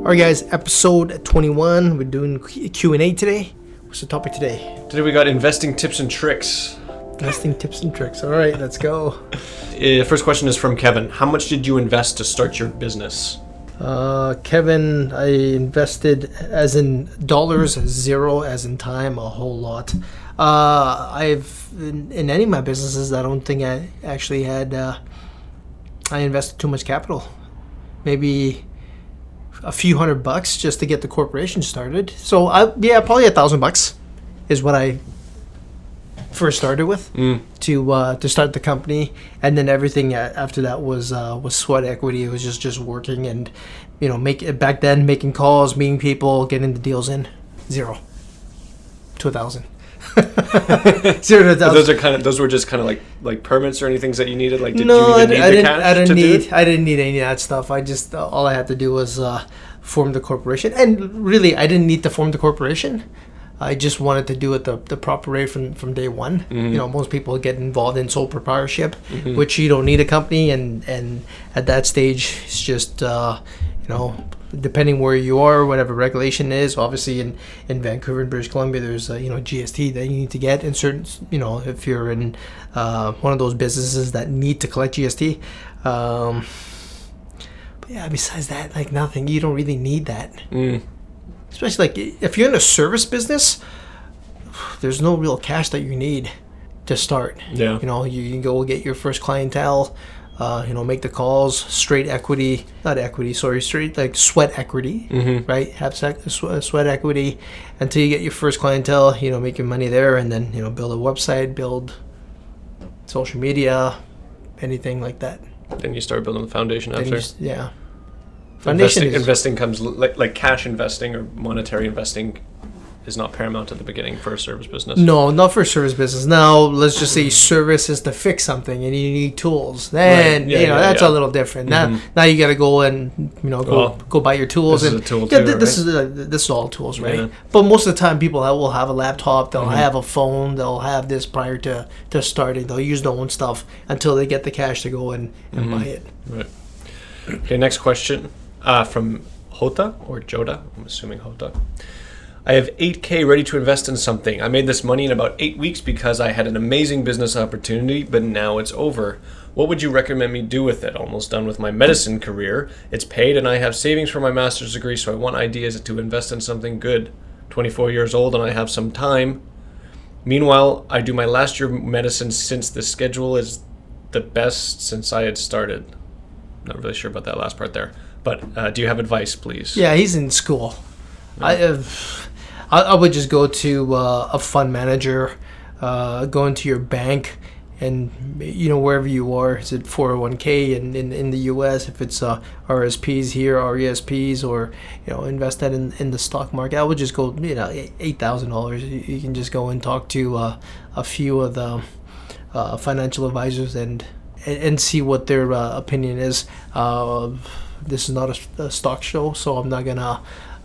All right, guys, episode 21. We're doing Q&A today. What's the topic today? Today we got investing tips and tricks. Investing tips and tricks. All right, let's go. First question is from Kevin. How much did you invest to start your business? Kevin, I invested as in dollars, zero as in time, a whole lot. I've in any of my businesses, I don't think I actually had. I invested too much capital. Maybe a few $100 just to get the corporation started. So probably $1,000 is what I first started with to start the company, and then everything after that was sweat equity. It was just working and back then making calls, meeting people, getting the deals in. 0 to 1,000. 0 to 1,000. Those were just kind of like permits or anything that you needed. Like, did no, you even need the cash I didn't to need. do it? I didn't need any of that stuff. I just all I had to do was form the corporation, and really I didn't need to form the corporation. I just wanted to do it the proper way from day one. Mm-hmm. Most people get involved in sole proprietorship, which you don't need a company, and at that stage, it's just depending where you are, whatever regulation is. Obviously, in Vancouver and British Columbia, there's GST that you need to get in certain. If you're in one of those businesses that need to collect GST. But yeah, besides that, like nothing. You don't really need that. Especially like if you're in a service business, there's no real cash that you need to start. Yeah. You can go get your first clientele, make the calls, straight equity, straight like sweat equity, right? Have sweat equity until you get your first clientele, make your money there, and then, build a website, build social media, anything like that. Then you start building the foundation after. Yeah. Investing comes like cash investing or monetary investing is not paramount at the beginning for a service business. No, not for a service business. Now, let's just say service is to fix something and you need tools. Then, right. That's a little different. Now you got to go and, go buy your tools. This and is a tool too, right? This is all tools, right? Yeah. But most of the time, people will have a laptop. They'll have a phone. They'll have this prior to starting. They'll use their own stuff until they get the cash to go and buy it. Right. Okay, next question. From Hota or Joda, I'm assuming Hota. I have $8,000 ready to invest in something. I made this money in about 8 weeks because I had an amazing business opportunity, but now it's over. What would you recommend me do with it? Almost done with my medicine career. It's paid and I have savings for my master's degree, so I want ideas to invest in something good. 24 years old and I have some time. Meanwhile, I do my last year of medicine since the schedule is the best since I had started. Not really sure about that last part there. But do you have advice, please? Yeah, he's in school. Yeah. I would just go to a fund manager, go into your bank, and wherever you are, is it 401k in the U.S. If it's RSPs here, RESPs, or invest that in the stock market. I would just go $8,000. You can just go and talk to a few of the financial advisors and see what their opinion is. This is not a stock show, so I'm not gonna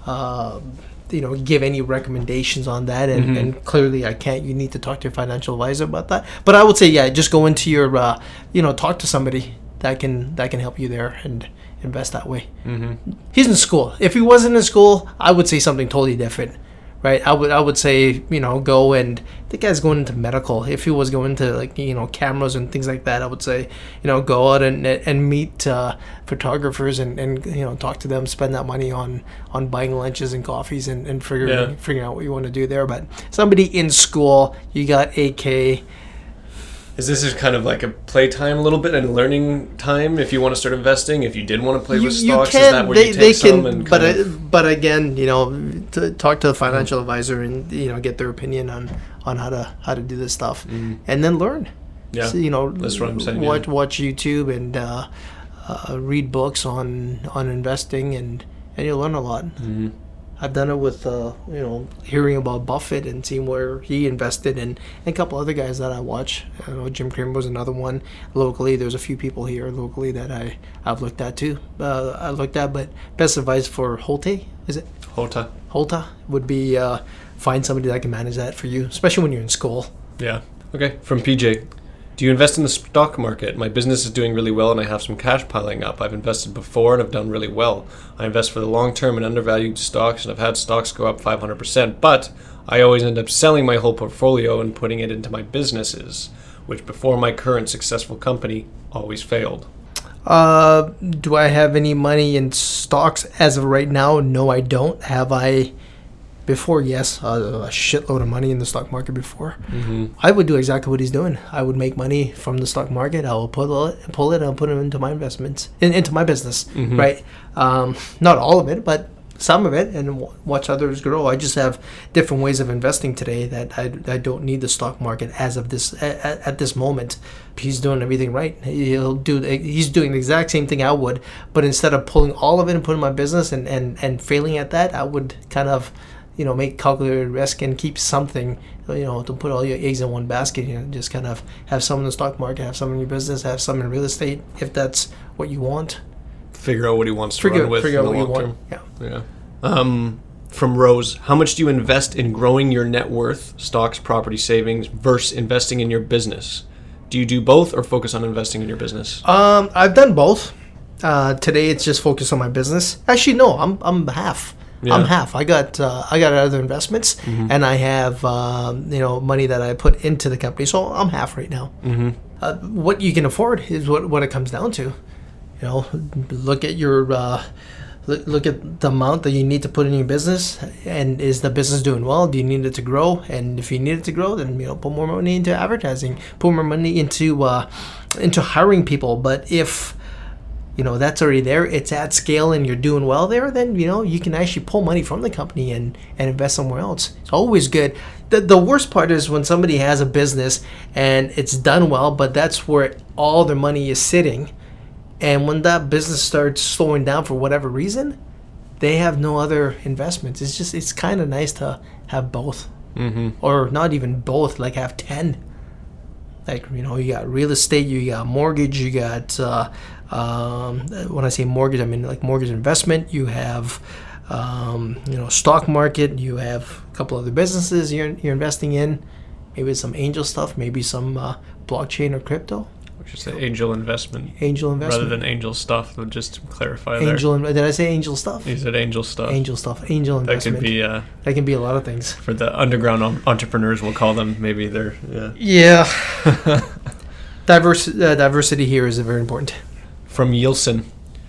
give any recommendations on that, and clearly I can't. You need to talk to your financial advisor about that. But I would say, just go into your talk to somebody that can help you there and invest that way. He's in school. If he wasn't in school, I would say something totally different, right? I would say go, and the guy's going into medical. If he was going to cameras and things like that, I would say go out and meet photographers and talk to them, spend that money on buying lunches and coffees and figuring out what you want to do there. But somebody in school, you got $8,000. Is this just kind of like a playtime a little bit and learning time if you want to start investing? If you did want to play with stocks, is that where you take some and but again, to talk to the financial advisor and get their opinion on how to do this stuff, and then learn. Yeah, so, that's what I'm saying. Watch YouTube and read books on investing, and you'll learn a lot. I've done it with hearing about Buffett and seeing where he invested, and a couple other guys that I watch. Jim Cramer was another one. Locally, there's a few people here locally that I've looked at too. But best advice for Holte, is it? Hota would be find somebody that can manage that for you, especially when you're in school. Yeah. Okay. From PJ, Do you invest in the stock market? My business is doing really well and I have some cash piling up. I've invested before and have done really well. I invest for the long term in undervalued stocks and I've had stocks go up 500%, but I always end up selling my whole portfolio and putting it into my businesses, which before my current successful company always failed. Do I have any money in stocks as of right now? No, I don't. Have I before? Yes, a shitload of money in the stock market before. I would do exactly what he's doing. I would make money from the stock market. I will pull it, I'll put it into my investments, into my business, right? Not all of it, but some of it, and watch others grow. I just have different ways of investing today that I don't need the stock market as of this at this moment. He's doing everything right. He's doing the exact same thing I would, but instead of pulling all of it and putting in my business and failing at that, I would kind of make calculated risk and keep something, to put all your eggs in one basket, just kind of have some in the stock market, have some in your business, have some in real estate, if that's what you want. Figure out what he wants to run with in the long term. Yeah. From Rose, how much do you invest in growing your net worth, stocks, property, savings, versus investing in your business? Do you do both or focus on investing in your business? I've done both. Today it's just focused on my business. Actually, no, I'm half. Yeah. I'm half. I got other investments, and I have money that I put into the company. So I'm half right now. What you can afford is what it comes down to. Look at your look at the amount that you need to put in your business, and is the business doing well? Do you need it to grow? And if you need it to grow, then put more money into advertising, put more money into hiring people. But if that's already there, it's at scale, and you're doing well there, then you can actually pull money from the company and invest somewhere else. It's always good. The worst part is when somebody has a business and it's done well, but that's where all their money is sitting. And when that business starts slowing down for whatever reason, they have no other investments. It's kind of nice to have both, or not even both, like have 10. Like, you got real estate, you got mortgage, you got, when I say mortgage, I mean like mortgage investment. You have, stock market. You have a couple other businesses you're investing in. Maybe some angel stuff, maybe some blockchain or crypto. Which is the angel investment. Angel investment. Rather than angel stuff, just to clarify Did I say angel stuff? You said angel stuff. Angel stuff. Angel investment. That can be a lot of things. For the underground entrepreneurs, we'll call them. Maybe they're, Yeah. Diversity here is very important. From Yilson.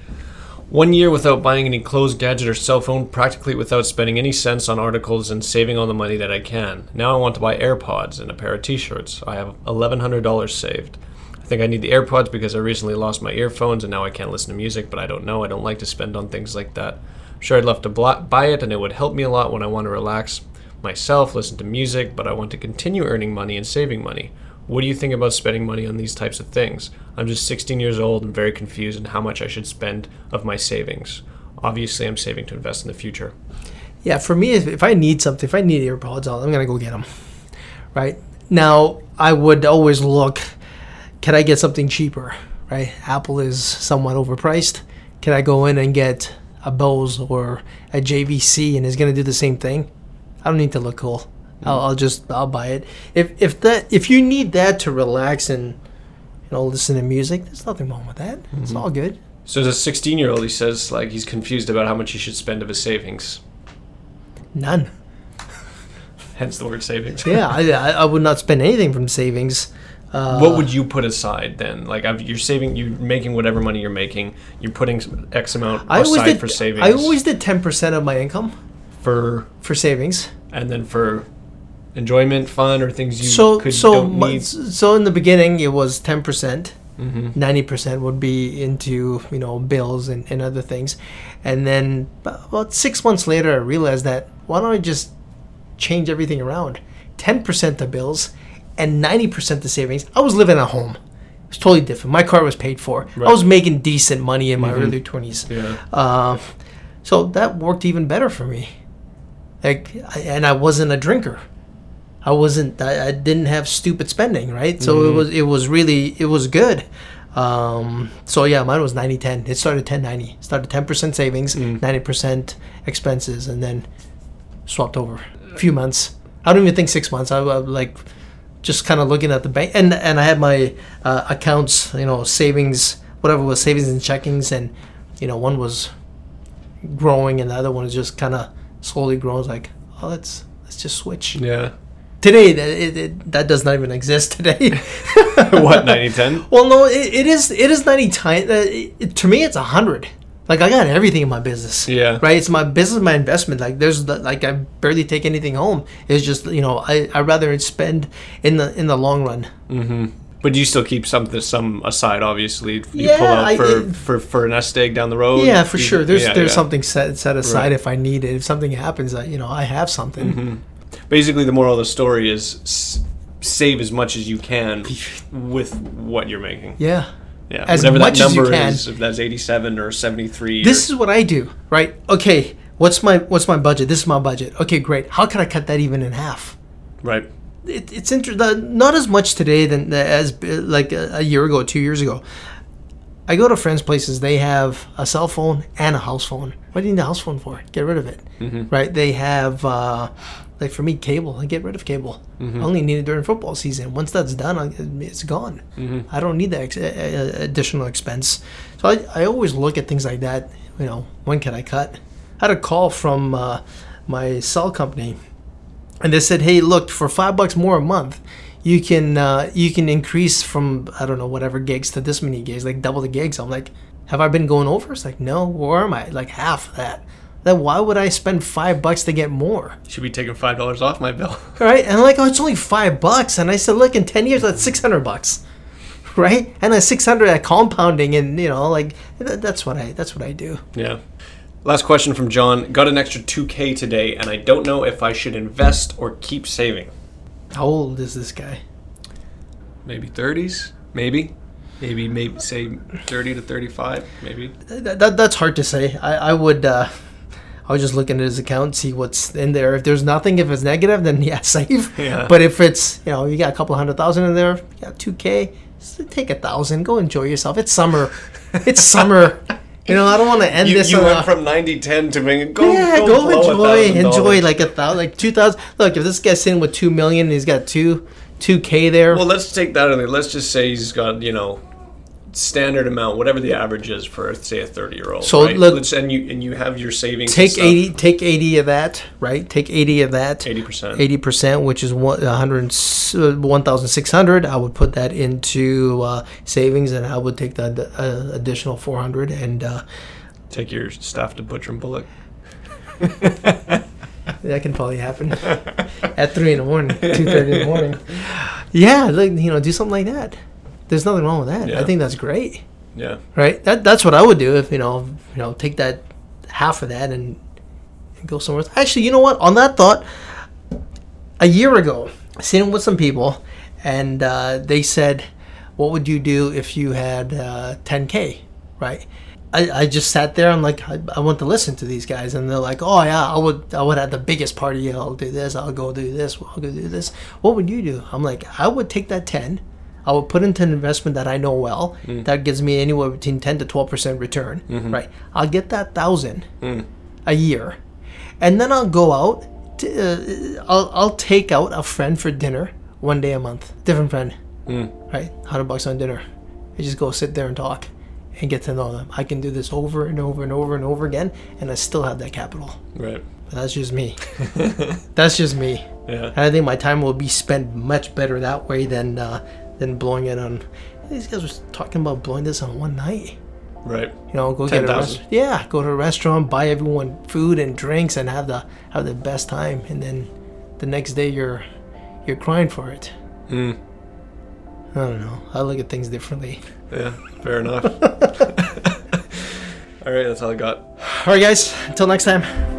1 year without buying any clothes, gadget, or cell phone, practically without spending any cents on articles and saving all the money that I can. Now I want to buy AirPods and a pair of t-shirts. I have $1,100 saved. I think I need the AirPods because I recently lost my earphones and now I can't listen to music, but I don't know. I don't like to spend on things like that. I'm sure I'd love to buy it and it would help me a lot when I want to relax myself, listen to music, but I want to continue earning money and saving money. What do you think about spending money on these types of things? I'm just 16 years old and very confused on how much I should spend of my savings. Obviously, I'm saving to invest in the future. Yeah, for me, if I need something, if I need AirPods, I'm going to go get them. Right? Now, I would always look, can I get something cheaper? Right? Apple is somewhat overpriced. Can I go in and get a Bose or a JVC and it's going to do the same thing? I don't need to look cool. I'll buy it. If you need that to relax and listen to music, there's nothing wrong with that. It's all good. So as a 16-year-old, he says like he's confused about how much he should spend of his savings. None. Hence the word savings. Yeah, I would not spend anything from savings. What would you put aside then? Like you're saving, you're making whatever money you're making. You're putting X amount aside for savings. I always did 10% of my income for savings, and then for enjoyment, fun, or things you don't need. So in the beginning, it was 10%. 90% would be into bills and other things, and then about 6 months later, I realized that why don't I just change everything around? 10% to bills and 90% to savings. I was living at home. It was totally different. My car was paid for. Right. I was making decent money in my early 20s. Yeah. So that worked even better for me. And I wasn't a drinker. I didn't have stupid spending, right? So it was good. So yeah, mine was 90-10. It started 10-90. Started 10% savings, 90% expenses, and then swapped over. A few months. I don't even think 6 months. I like just kind of looking at the bank, and I had my accounts, savings, whatever was savings and checkings, and one was growing and the other one is just kind of slowly growing. It's like, oh, let's just switch. Yeah. Today, that does not even exist today. What, 90-10? Well, no, it is 90-10. To me, it's 100. Like, I got everything in my business. Yeah. Right? It's my business, my investment. Like, I barely take anything home. It's just, I'd rather spend in the long run. Mm-hmm. But do you still keep some aside, obviously? You Yeah, pull out for a nest egg down the road? Yeah, for sure. There's something set aside Right. if I need it. If something happens, I have something. Mm-hmm. Basically, the moral of the story is save as much as you can with what you're making. Yeah. Yeah, As whatever much that as you number can. is, if that's 87 or 73. This is what I do, right? Okay, what's my budget? This is my budget. Okay, great. How can I cut that even in half? right. It's interesting. Not as much today as like a year ago, 2 years ago. I go to friends' places. They have a cell phone and a house phone. What do you need a house phone for? Get rid of it, right? They have like for me, cable. I get rid of cable. I only need it during football season. Once that's done, it's gone. I don't need that additional expense. So I always look at things like that. When can I cut? I had a call from my cell company. And they said, "Hey, look, for $5 more a month, you can increase from, I don't know, whatever gigs to this many gigs, like double the gigs." I'm like, "Have I been going over?" It's like, "No, where am I? Like half of that." Then why would I spend $5 to get more? Should be taking $5 off my bill. Right? And I'm like, "Oh, it's only $5." And I said, "Look, in 10 years, that's $600." Right? And that's 600 at compounding, and that's what I do. Yeah. Last question from John. Got an extra $2K today, and I don't know if I should invest or keep saving. How old is this guy? Maybe 30s? Maybe say 30 to 35, maybe. That's hard to say. I would just look into his account, see what's in there. If there's nothing, if it's negative, then yeah, save. Yeah. But if it's, you got a couple $100,000 in there, you got $2K, just take $1,000, go enjoy yourself. It's summer. It's summer. I don't want to end this. You went from 90-10 to being go enjoy like $1,000, like $2,000. Look, if this guy's sitting with $2 million, and he's got $2K there. Well, let's take that in there. Let's just say he's got standard amount, whatever the average is for, say, a 30-year-old. So right? look, and you have your savings. Take 80 of that, right? Take 80 of that. 80%. 80%, which is 1,600. I would put that into savings, and I would take the additional 400 and take your staff to Butcher and Bullock. That can probably happen at 3 in the morning, 2:30 in the morning. Yeah, do something like that. There's nothing wrong with that. Yeah. I think that's great. Yeah. Right. That's what I would do if take that half of that and go somewhere else. Actually, you know what? On that thought, a year ago, sitting with some people, and they said, "What would you do if you had 10K?" Right. I just sat there and I want to listen to these guys, and they're like, "Oh yeah, I would have the biggest party. I'll do this. I'll go do this. I'll go do this." What would you do? I'm like, I would take that 10. I would put into an investment that I know well. That gives me anywhere between 10 to 12% return. Right. I'll get that 1,000 a year, and then I'll go out. I'll take out a friend for dinner one day a month. Different friend. Right. $100 on dinner. I just go sit there and talk and get to know them. I can do this over and over and over and over again, and I still have that capital. Right. But that's just me. That's just me. Yeah. And I think my time will be spent much better that way than blowing it on. These guys were talking about blowing this on one night. Right. Go get a restaurant. Yeah, go to a restaurant, buy everyone food and drinks, and have the best time. And then the next day you're crying for it. I don't know. I look at things differently. Yeah, fair enough. All right, that's all I got. All right, guys. Until next time.